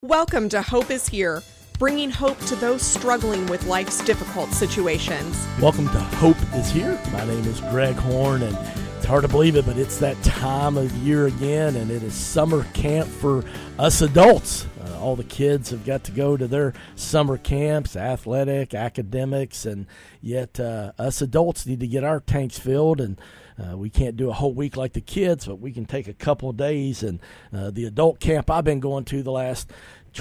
Welcome to Hope is Here, bringing hope to those struggling with life's difficult situations. Welcome to Hope is Here. My name is Greg Horn, and it's hard to believe it, but it's that time of year again, and it is summer camp for us adults. All the kids have got to go to their summer camps, athletic, academics, and yet us adults need to get our tanks filled, and we can't do a whole week like the kids, but we can take a couple of days. And the adult camp I've been going to the last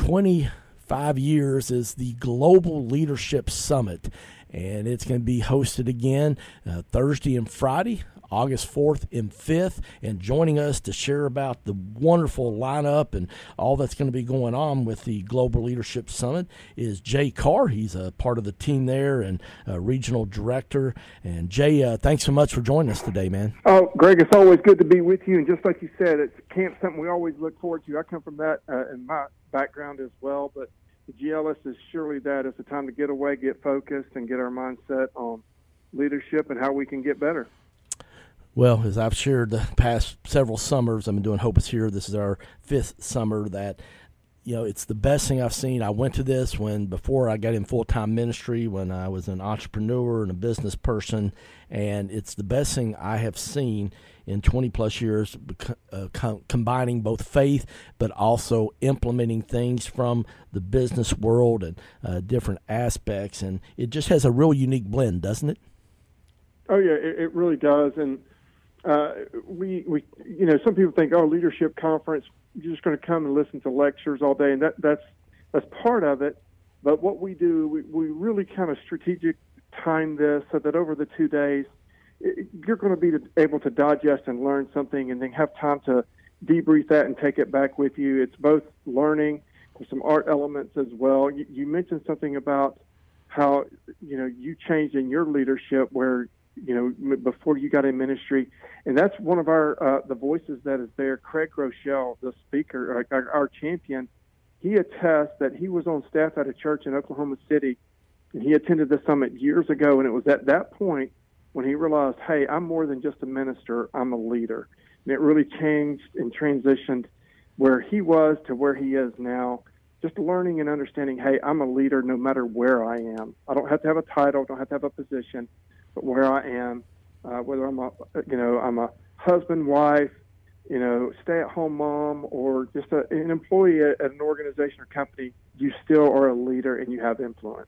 25 years is the Global Leadership Summit, and it's going to be hosted again Thursday and Friday, August 4th and 5th, and joining us to share about the wonderful lineup and all that's going to be going on with the Global Leadership Summit is Jay Carr. He's a part of the team there and a regional director. And Jay, thanks so much for joining us today, man. Oh, Greg, it's always good to be with you. And just like you said, it's camp something we always look forward to. I come from that in my background as well, but the GLS is surely that. It's a time to get away, get focused, and get our mindset on leadership and how we can get better. Well, as I've shared the past several summers, I've been doing Hope is Here. This is our fifth summer that, you know, it's the best thing I've seen. I went to this before I got in full-time ministry, when I was an entrepreneur and a business person, and it's the best thing I have seen in 20-plus years, combining both faith but also implementing things from the business world and different aspects, and it just has a real unique blend, doesn't it? Oh, yeah, it really does, and we some people think, leadership conference, you're just going to come and listen to lectures all day, and that's part of it. But what we do, we really kind of strategic time this so that over the 2 days, you're going to be able to digest and learn something, and then have time to debrief that and take it back with you. It's both learning, there's some art elements as well. You mentioned something about how you changed in your leadership where before you got in ministry. And that's one of our the voices that is there. Craig Rochelle, the speaker, our champion, he attests that he was on staff at a church in Oklahoma City, and he attended the summit years ago, and it was at that point when he realized, hey, I'm more than just a minister, I'm a leader. And it really changed and transitioned where he was to where he is now, just learning and understanding, hey, I'm a leader no matter where I am. I don't have to have a title, don't have to have a position, but where I am, whether I'm a husband, wife, stay-at-home mom, or just an employee at an organization or company, you still are a leader and you have influence.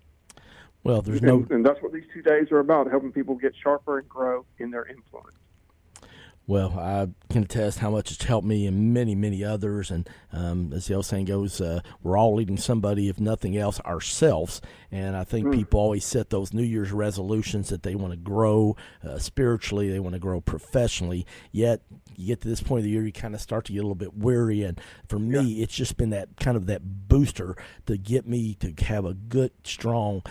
Well, and that's what these 2 days are about, helping people get sharper and grow in their influence. Well, I can attest how much it's helped me and many, many others. And as the old saying goes, we're all leading somebody, if nothing else, ourselves. And I think people always set those New Year's resolutions that they want to grow spiritually, they want to grow professionally. Yet you get to this point of the year, you kind of start to get a little bit weary. And for me, it's just been that kind of that booster to get me to have a good, strong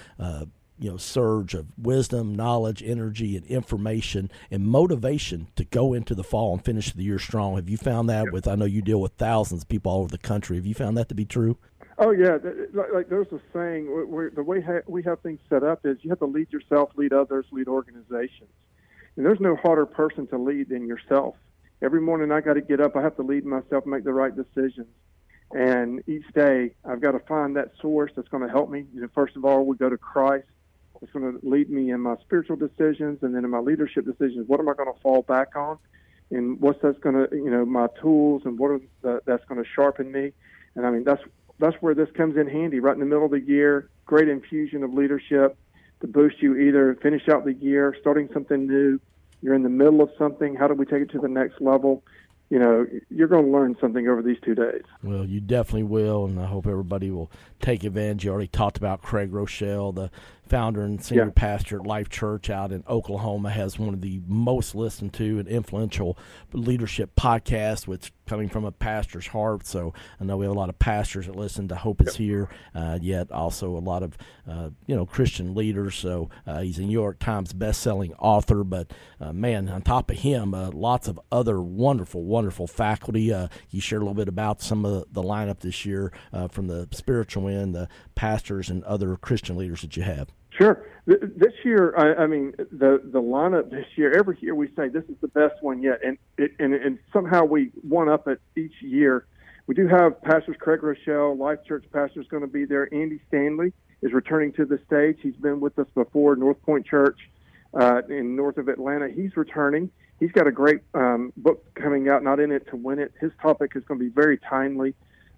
surge of wisdom, knowledge, energy, and information and motivation to go into the fall and finish the year strong. Have you found that I know you deal with thousands of people all over the country. Have you found that to be true? Oh, yeah. Like there's a saying, the way we have things set up is you have to lead yourself, lead others, lead organizations. And there's no harder person to lead than yourself. Every morning I got to get up, I have to lead myself, make the right decisions. And each day I've got to find that source that's going to help me. First of all, we go to Christ. It's going to lead me in my spiritual decisions, and then in my leadership decisions. What am I going to fall back on, and what's that's going to, my tools, and what are that's going to sharpen me. And I mean, that's where this comes in handy. Right in the middle of the year, great infusion of leadership to boost you, either finish out the year, starting something new. You're in the middle of something. How do we take it to the next level? You're going to learn something over these 2 days. Well, you definitely will, and I hope everybody will take advantage. You already talked about Craig Rochelle, the founder and senior pastor at Life Church out in Oklahoma, has one of the most listened to and influential leadership podcasts, which coming from a pastor's heart. So I know we have a lot of pastors that listen to Hope is Here, yet also a lot of Christian leaders. So he's a New York Times best-selling author, but man, on top of him, lots of other wonderful faculty. You shared a little bit about some of the lineup this year from the spiritual end, the pastors and other Christian leaders that you have. Sure. This year, I mean, the lineup this year, every year we say this is the best one yet, and somehow we one up it each year. We do have pastors Craig Rochelle, Life Church pastor, is going to be there. Andy Stanley is returning to the stage. He's been with us before, North Point Church in north of Atlanta. He's returning. He's got a great book coming out, Not In It to Win It. His topic is going to be very timely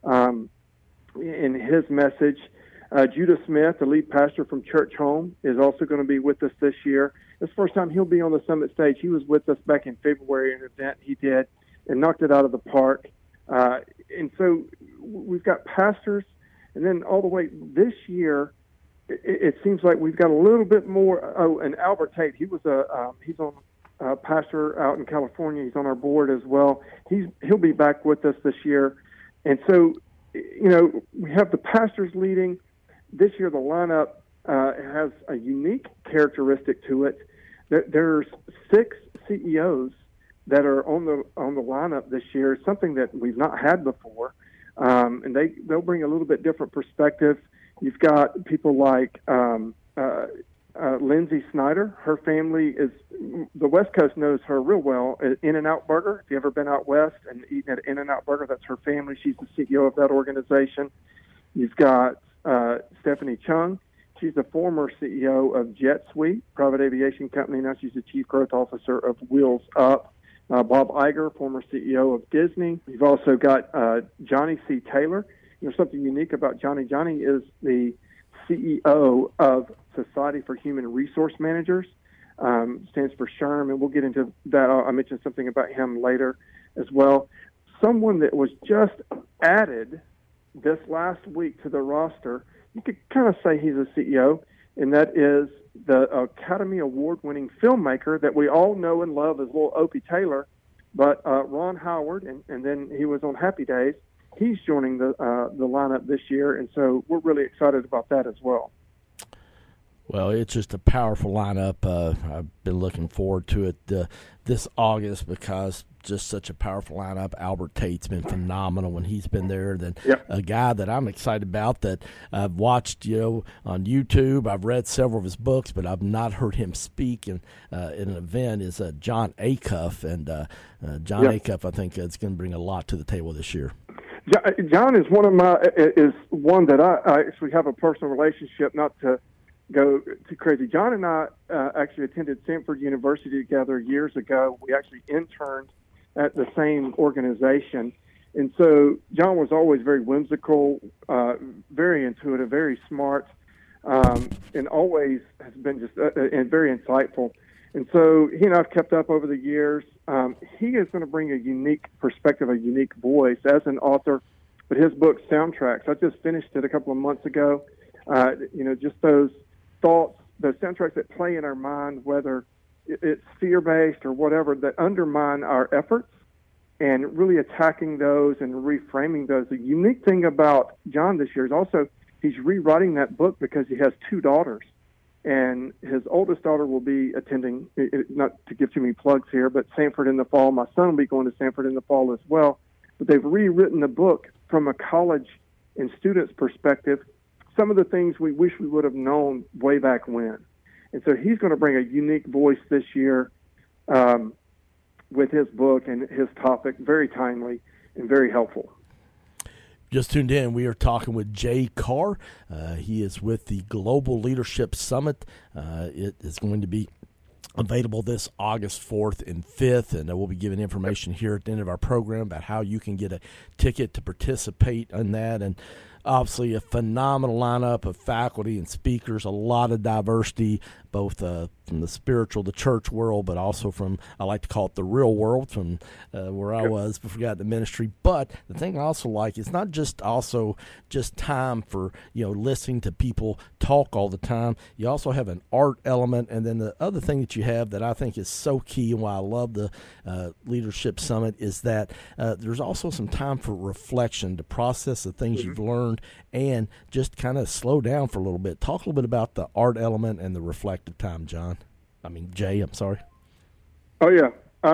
in his message. Judah Smith, the lead pastor from Church Home, is also going to be with us this year. It's the first time he'll be on the summit stage. He was with us back in February in an event he did and knocked it out of the park. And so we've got pastors, and then all the way this year, it seems like we've got a little bit more. Oh, and Albert Tate, he's on pastor out in California. He's on our board as well. He'll be back with us this year. And so, we have the pastors leading. This year, the lineup has a unique characteristic to it. There's 6 CEOs that are on the lineup this year, something that we've not had before, and they'll bring a little bit different perspective. You've got people like Lindsay Snyder. Her family is, the West Coast knows her real well. In-N-Out Burger. If you've ever been out west and eaten at In-N-Out Burger, that's her family. She's the CEO of that organization. You've got Stephanie Chung. She's the former CEO of JetSuite, private aviation company. Now she's the chief growth officer of Wheels Up. Bob Iger, former CEO of Disney. You've also got Johnny C. Taylor. There's something unique about Johnny. Johnny is the CEO of Society for Human Resource Managers, stands for SHRM, and we'll get into that. I mentioned something about him later as well. Someone that was just added this last week to the roster, you could kind of say he's a CEO, and that is the Academy Award-winning filmmaker that we all know and love as little Opie Taylor, but Ron Howard, and then he was on Happy Days. He's joining the lineup this year, and so we're really excited about that as well. Well, it's just a powerful lineup. I've been looking forward to it this August because just such a powerful lineup. Albert Tate's been phenomenal when he's been there. Then a guy that I'm excited about that I've watched, on YouTube. I've read several of his books, but I've not heard him speak in an event is Jon Acuff. And Jon Acuff, I think, is going to bring a lot to the table this year. John is one that I actually have a personal relationship, not to go too crazy. John and I actually attended Samford University together years ago. We actually interned at the same organization. And so John was always very whimsical, very intuitive, very smart, and always has been just and very insightful. And so he and I have kept up over the years. He is going to bring a unique perspective, a unique voice as an author. But his book, Soundtracks, I just finished it a couple of months ago. Just those thoughts, those soundtracks that play in our mind, whether it's fear-based or whatever, that undermine our efforts, and really attacking those and reframing those. The unique thing about John this year is also he's rewriting that book because he has 2 daughters. And his oldest daughter will be attending, not to give too many plugs here, but Samford in the fall. My son will be going to Samford in the fall as well. But they've rewritten the book from a college and student's perspective, some of the things we wish we would have known way back when. And so he's going to bring a unique voice this year with his book and his topic, very timely and very helpful. Just tuned in, we are talking with Jay Carr. He is with the Global Leadership Summit. It is going to be available this August 4th and 5th, and we'll be giving information here at the end of our program about how you can get a ticket to participate in that. And obviously a phenomenal lineup of faculty and speakers, a lot of diversity, both from the spiritual, the church world, but also from, I like to call it the real world, from where I was before I got the ministry. But the thing I also like is not just time for, listening to people talk all the time. You also have an art element. And then the other thing that you have that I think is so key and why I love the Leadership Summit is that there's also some time for reflection to process the things you've learned and just kind of slow down for a little bit. Talk a little bit about the art element and the reflective time, Jay, I'm sorry. Oh, yeah.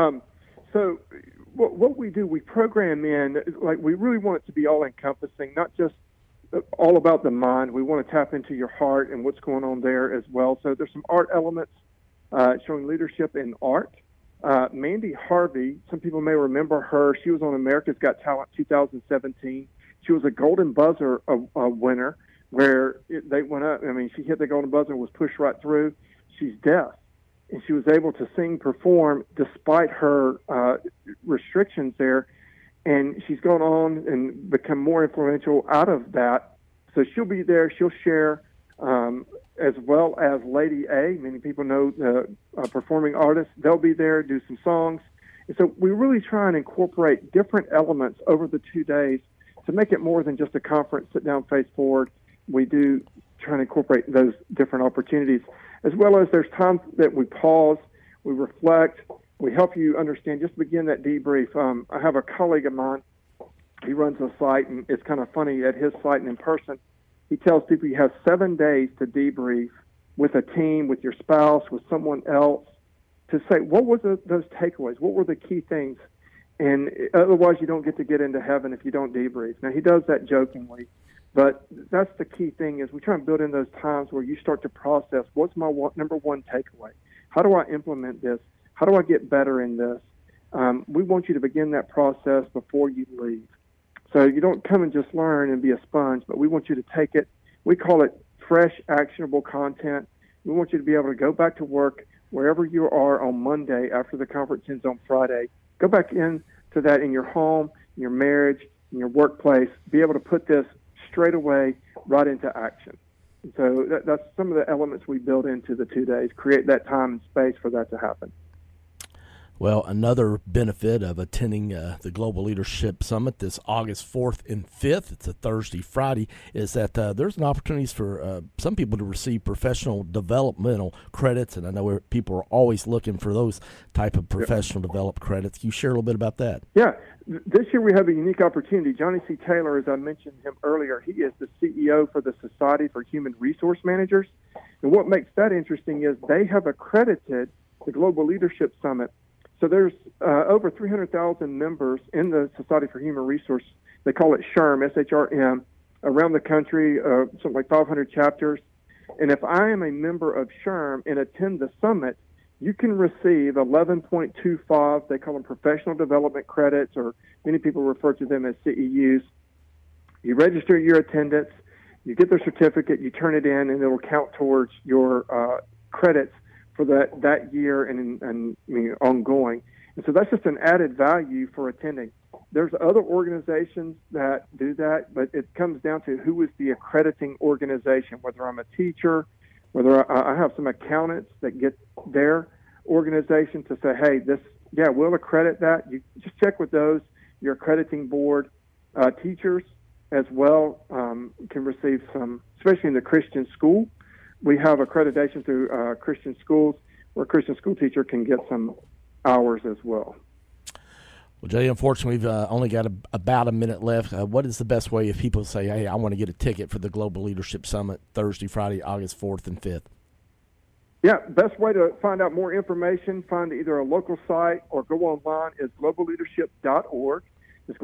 So what we do, we program in, we really want it to be all-encompassing, not just all about the mind. We want to tap into your heart and what's going on there as well. So there's some art elements showing leadership in art. Mandy Harvey, some people may remember her. She was on America's Got Talent 2017. She was a Golden Buzzer winner where they went up. I mean, she hit the Golden Buzzer and was pushed right through. She's deaf, and she was able to perform despite her restrictions there. And she's gone on and become more influential out of that. So she'll be there. She'll share, as well as Lady A. Many people know the performing artist. They'll be there, do some songs. And so we really try and incorporate different elements over the 2 days to make it more than just a conference, sit down, face forward. We do try and incorporate those different opportunities, as well as there's times that we pause, we reflect, we help you understand, just begin that debrief. I have a colleague of mine, he runs a site, and it's kind of funny, at his site and in person, he tells people you have 7 days to debrief with a team, with your spouse, with someone else, to say, what were those takeaways? What were the key things? And otherwise, you don't get into heaven if you don't debrief. Now, he does that jokingly, but that's the key thing is we try and build in those times where you start to process, what's my number one takeaway? How do I implement this? How do I get better in this? We want you to begin that process before you leave. So you don't come and just learn and be a sponge, but we want you to take it. We call it fresh, actionable content. We want you to be able to go back to work wherever you are on Monday after the conference ends on Friday. Go back into that in your home, in your marriage, in your workplace. Be able to put this straight away right into action. And so that's some of the elements we build into the 2 days, create that time and space for that to happen. Well, another benefit of attending the Global Leadership Summit this August 4th and 5th, it's a Thursday, Friday, is that there's an opportunity for some people to receive professional developmental credits, and I know people are always looking for those type of professional development credits. Can you share a little bit about that? Yeah. This year we have a unique opportunity. Johnny C. Taylor, as I mentioned him earlier, he is the CEO for the Society for Human Resource Managers. And what makes that interesting is they have accredited the Global Leadership Summit. So there's over 300,000 members in the Society for Human Resource. They call it SHRM, S-H-R-M, around the country, something like 500 chapters. And if I am a member of SHRM and attend the summit, you can receive 11.25, they call them professional development credits, or many people refer to them as CEUs. You register your attendance, you get their certificate, you turn it in, and it will count towards your credits for that year and ongoing. And so that's just an added value for attending. There's other organizations that do that, but it comes down to who is the accrediting organization, whether I'm a teacher, whether I have some accountants that get their organization to say, hey, we'll accredit that. You just check with those, your accrediting board. Teachers as well can receive some, especially in the Christian school. We have accreditation through Christian schools where a Christian school teacher can get some hours as well. Well, Jay, unfortunately, we've only got about a minute left. What is the best way if people say, hey, I want to get a ticket for the Global Leadership Summit Thursday, Friday, August 4th and 5th? Yeah, best way to find out more information, find either a local site or go online is globalleadership.org. It's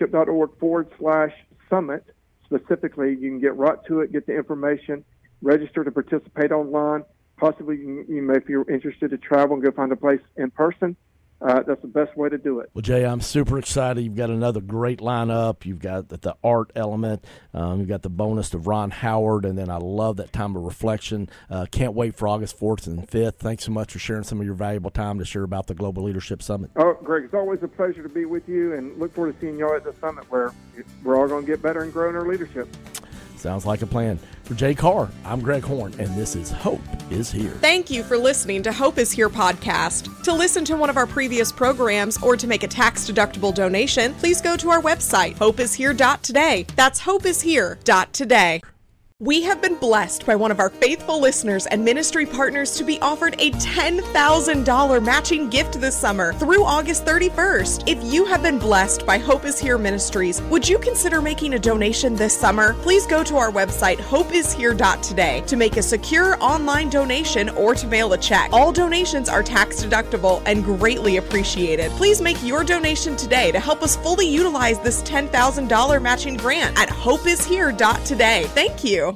globalleadership.org/summit. Specifically, you can get right to it, get the information, register to participate online. Possibly, you may, if you're interested to travel and go find a place in person, that's the best way to do it. Well, Jay, I'm super excited. You've got another great lineup. You've got the art element. You've got the bonus of Ron Howard, and then I love that time of reflection. Can't wait for August 4th and 5th. Thanks so much for sharing some of your valuable time to share about the Global Leadership Summit. Oh, Greg, it's always a pleasure to be with you, and look forward to seeing y'all at the summit where we're all going to get better and grow in our leadership. Sounds like a plan. For Jay Carr, I'm Greg Horn, and this is Hope is Here. Thank you for listening to Hope is Here podcast. To listen to one of our previous programs or to make a tax-deductible donation, please go to our website, hopeishere.today. That's hopeishere.today. We have been blessed by one of our faithful listeners and ministry partners to be offered a $10,000 matching gift this summer through August 31st. If you have been blessed by Hope is Here Ministries, would you consider making a donation this summer? Please go to our website, hopeishere.today, to make a secure online donation or to mail a check. All donations are tax deductible and greatly appreciated. Please make your donation today to help us fully utilize this $10,000 matching grant at hopeishere.today. Thank you.